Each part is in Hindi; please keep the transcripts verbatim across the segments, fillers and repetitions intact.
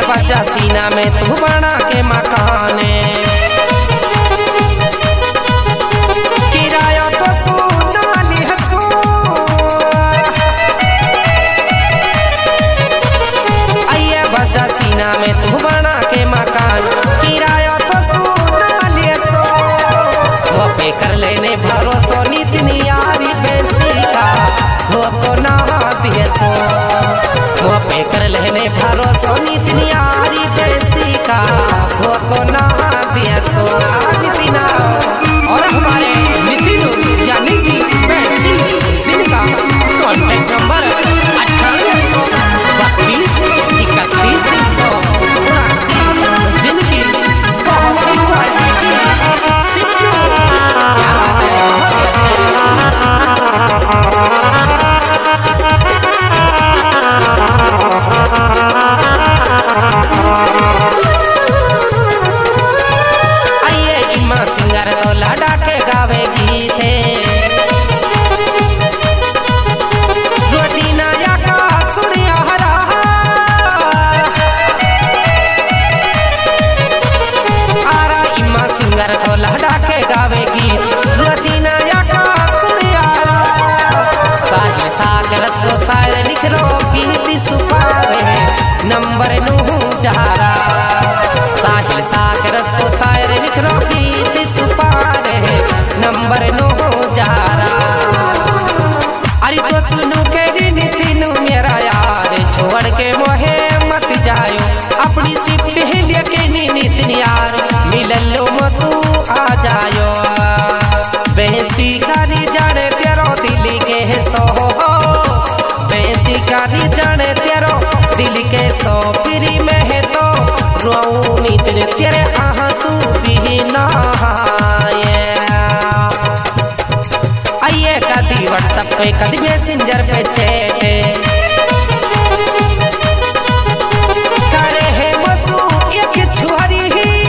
बच्चा सीना में तू बना के मकाने किराया तो सोना लिहसो आइए बच्चा सीना में तू बना के मकान किराया तो सोना लिहसो वो पे कर लेने भरोसो नितनी यारी बेसी का वो तो ना दियसो वो पे कर लेने भरोसो नितनी यारी बेसी का वो तो ना दियसो नितिना और हमारे नितिन यानी कि बेसी जिनका कॉन्टैक्ट नंबर अठारह सौ बत्तीस इकतीस तीन सौ उनासी जिनकी बहुत ही क्वालिटी सिर्फ क्या बात है बहुत अच्छे सिंगर तो लाडा के गावे गीते रोजीना या का सुनिया हरा आरा इमा सिंगर तो लाडा के गावे गीत रोजीना या का सुनिया साहिल सागरस को शायर लिख रो गीत सुपावे नंबर नू जहारा साहिल सागरस को शायर लिख रो गीत सुपारे नंबर नो जहारा अरे तो सुनो के नितिन मेरा यार छोड़ के मोहे मत जायो अपनी शिफ्ट लेके नितिन यार मिलन लो मसू आ जायो बेसी कारी जाने तेरो दिल के सो बेसी कारी जाने तेरो दिल के सो फ्री में है तो रो नितिन तेरे आंसू भी ना आइए कदी व्हाट्सएप पे कदी मैसेंजर पे चैट करे है मसू एक छुरी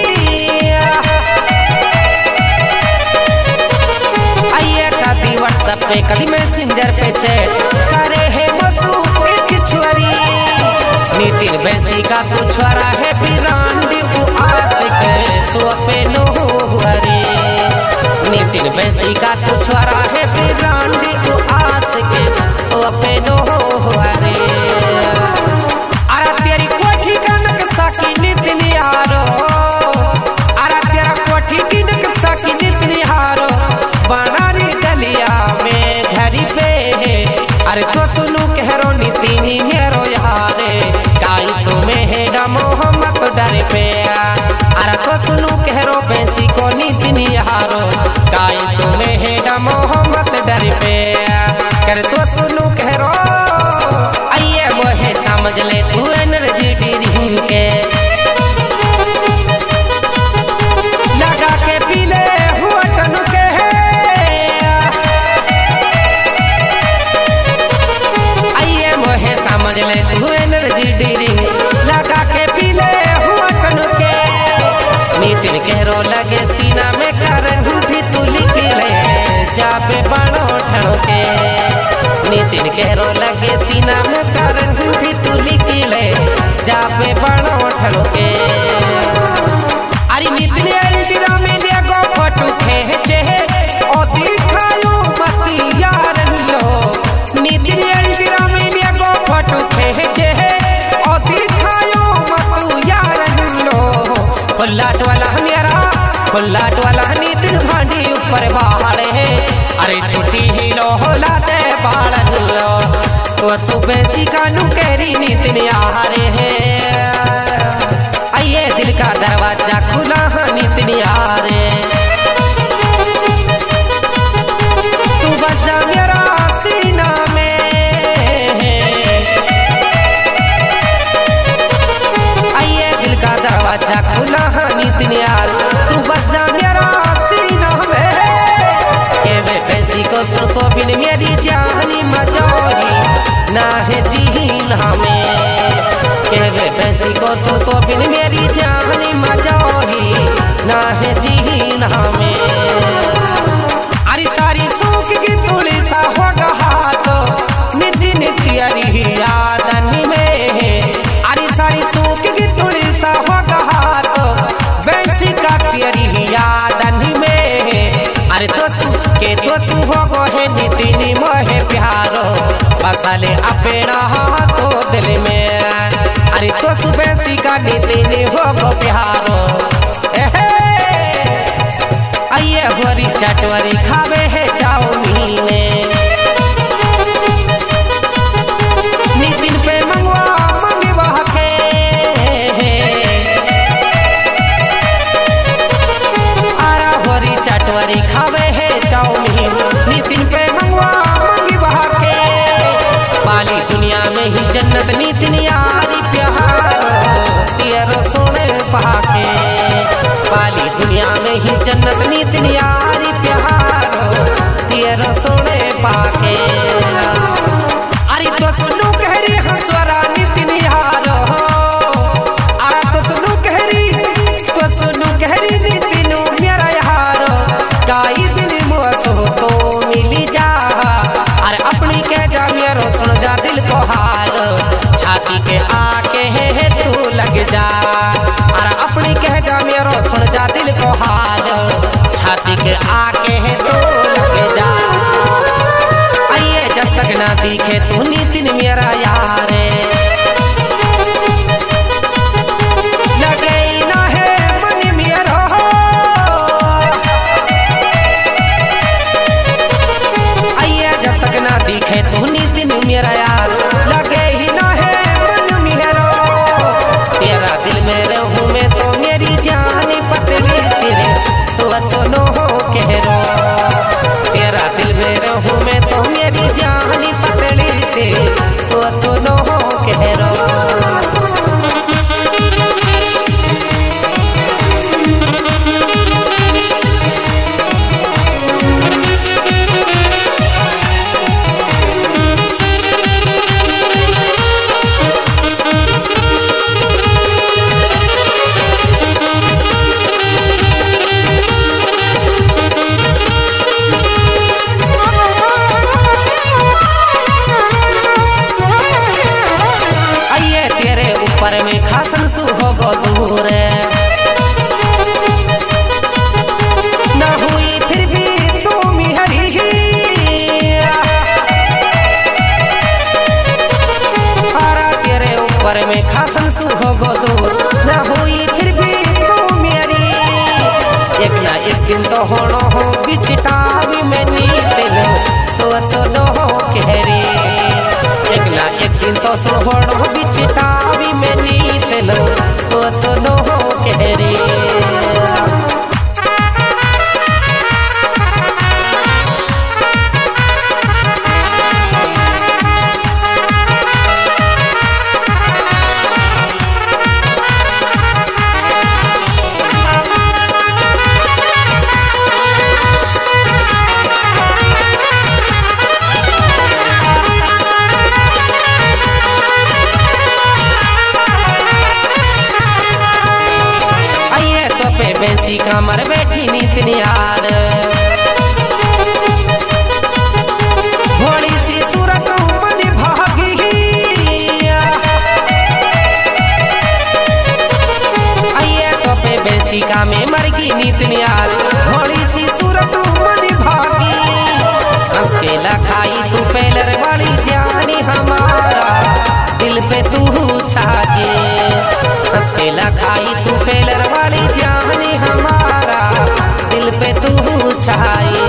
आइए कदी व्हाट्सएप पे कदी मैसेंजर पे चैट करे है मसू एक छुरी नितिन बेसी का तू छोरा है बिरांडी तू आशिक तू पे नो हरे नितिन बेसी का तू छोरा है बिरांडी तू आशिक तू पे नो हरे अरे तेरी कोठी का नक्शा की नितिन यारो अरे तेरा कोठी की नक्शा की नितिन यारो बनारी गलिया में घरी पे अरे तो सुनू कहरो नितिन मेरो यारे काईसो में है मोहम्मद डर पे अरे तो सुनू कहरो बेसी को नितिन यारो काईसो में है मोहम्मद डर पे कर तो सुनू कहरो आइए मोहे समझ ले तू एनर्जी ड्रिंक के लगा के पी ले हुआ टनु के आइए मोहे समझ ले तू एनर्जी ड्रिंक लगा के पी ले हुआ टनु के नितिन कहरो लगे सीना में करन भी तू लिख ले जाबे बड़ो ठनो के नितिन कहरो लगे सीना में करन भी तू लिख ले जाबे बड़ो ठनो के अरे नितिन एल्डिरा में ले गो फोटो खींचे ओ दिखायो मत यार लो नितिन एल्डिरा में ले गो फोटो खींचे ओ दिखायो मत यार लो खुल्लाट वाला मेरा खुल्लाट वाला नितिन भांडी ऊपर बाहर है अरे छुट्टी ही लो लाते बाल लो तो सुबह सिकानू कहरी नितिन यारे है आइए दिल का दरवाजा खुला नितिन यारे तू बसा मेरा सीना में आइए दिल का दरवाजा खुला नितिन यार तू बसा मेरा सीना में के वे पैसी को सो तो बिन मेरी जानी मचोरी ना है जीन हमें के वे पैसी को सो तो बिन मेरी जानी मचोरी ना है जीन हमें अरे सारी सूख की तुड़ी सा होगा हाथ नित्य नित्य यारी यादन में अरे सारी सूख की बसाले अपेड़ा तो दिल में। अरे तो सुबह सीखा नीति हो गो प्यारो आइए भरी चटवरी खावे है चाउमीन नितिन पे मंगवा मंगवा के आरा भरी चटवरी खावे है चाउमीन नितिन पे मंगवा मंगवा के। पाली दुनिया में ही जन्नत नितिन यारी प्यार तेरो सोने पाके। पाली दुनिया में ही जन्नत नितिन यारी प्यार तेरो सोने पाके। अरे तो सुनो कहरी हंसवारा नितिन यार अरे तो सुनो कहरी तो सुनो कहरी नितिन मेरा यार काई दिन मुसो तो मिली जा। अरे अपनी कह जा मेरो सुन जा दिल को हाल छाती के आके है तू लग जा। अरे अपनी कह जा मेरो सुन जा दिल को हाल छाती के आके है तू लग जा। आइए जब तक ना दिखे तू नितिन मेरा यार लगे ना है मन मेरा। आइए जब तक ना दिखे तू नितिन मेरा यार लगे ही ना है मन मेरा। तेरा दिल में रहूं मैं तो मेरी जानी पतली सिरे तो सुनो हो कह रो। तेरा दिल में रहूं मैं तो मेरी जानी पतली से तो सुनो हो कह रो। पर में खासन सुहो गो दूर न हुई फिर भी तू मिहरी। आरा तेरे ऊपर में खासन सुहो गो दूर न हुई फिर भी तू मेरी। एक ना एक दिन तो होनो हो बिछटावी में नीतिन तो सुनो हो कहरी। एक ना एक दिन तो सोहनो बिछटावी में नीतिन तो सुनो हो कहरी। बेसी कमर बैठी नितिन यार भोली सी सूरत मन भागी। आइए तो पे बेसी का में मरगी नितिन यार भोली सी सूरत मन भागी। हंस के लखाई तू पेलर वाली जानी हमारा दिल पे तू छागे। हंस के लखाई तू पेलर वाली जानी हमारा दिल पे तू छाई।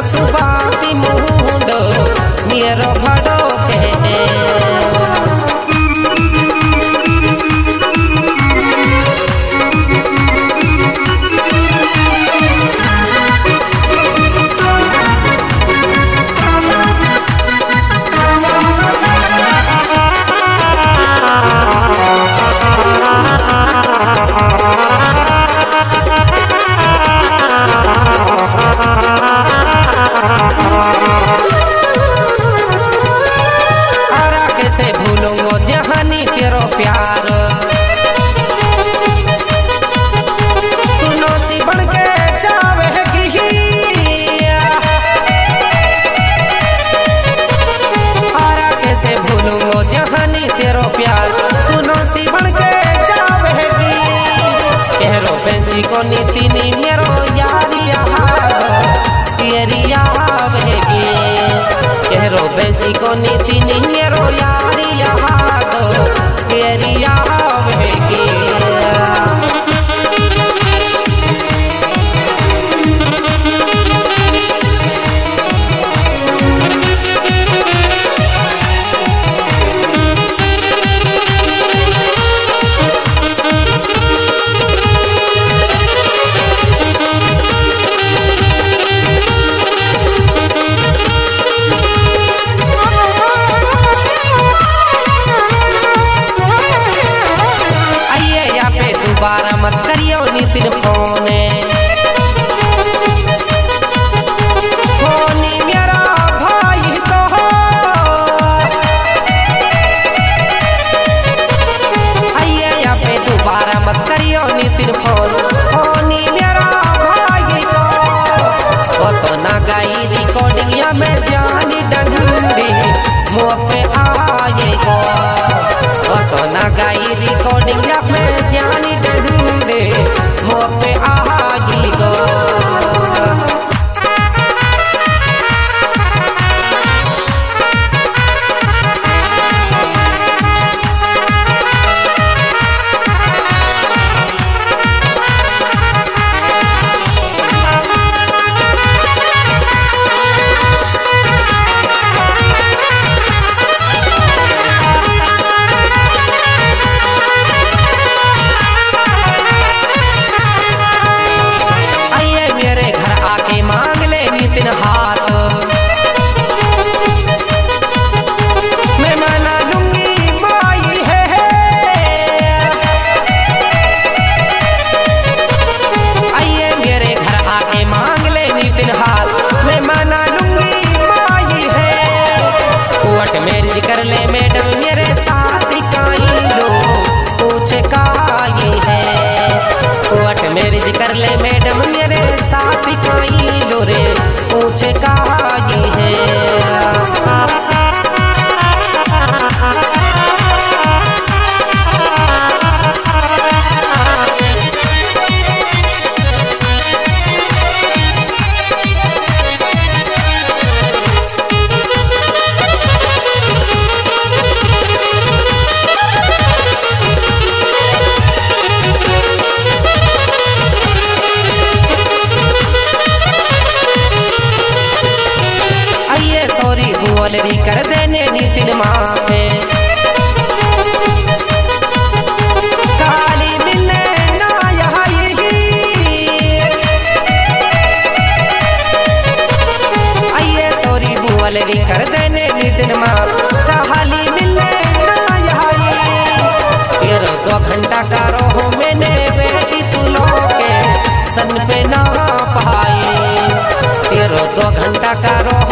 सुबाती मुंडो मेरो भड़ो के कैसे भूलूंगो जहानी तेरो प्यार तू नौसी बन के जावेगी आरा कैसे भूलूंगो जहानी तेरो प्यार तू नौसी बन के जावेगी कहरो पेंसी को नीति नी मेरो यारिया तेरी आवेगी कहरो पेंसी को नीति नी मेरो यारी यहाँ तो तेरी आवेगी दोबारा मत करियो नितिन फोन फोन मेरा भाई तो आइए यहाँ पे दोबारा मत करियो नितिन फोन फोन मेरा भाई तो वो तो ना गाई रिकॉर्डिंग या मैं जानी डंडी मुँह पे आएगा वो तो ना गाई रिकॉर्डिंग या मैं जानी डंडे मुँह पे आगी गो हाथ मैं मना लूंगी माई है आइए मेरे घर आके मांग ले नितिन हाथ मैं मना लूंगी माई है कोर्ट मैरिज कर ले मैडम मेरे साथ काई लो पूछे काई है कोर्ट मैरिज कर ले मैडम मेरे साथ काई लो रे पूछे काई है भी कर देने नितिन माफे काली मिलने ना आएगी आइए सॉरी बुआल भी कर देने नितिन माफ काली मिलने ना आएगी तेरो दो घंटा का रहो मैंने बेटी तू लोगे सन पे ना पाई तेरो दो घंटा का रहो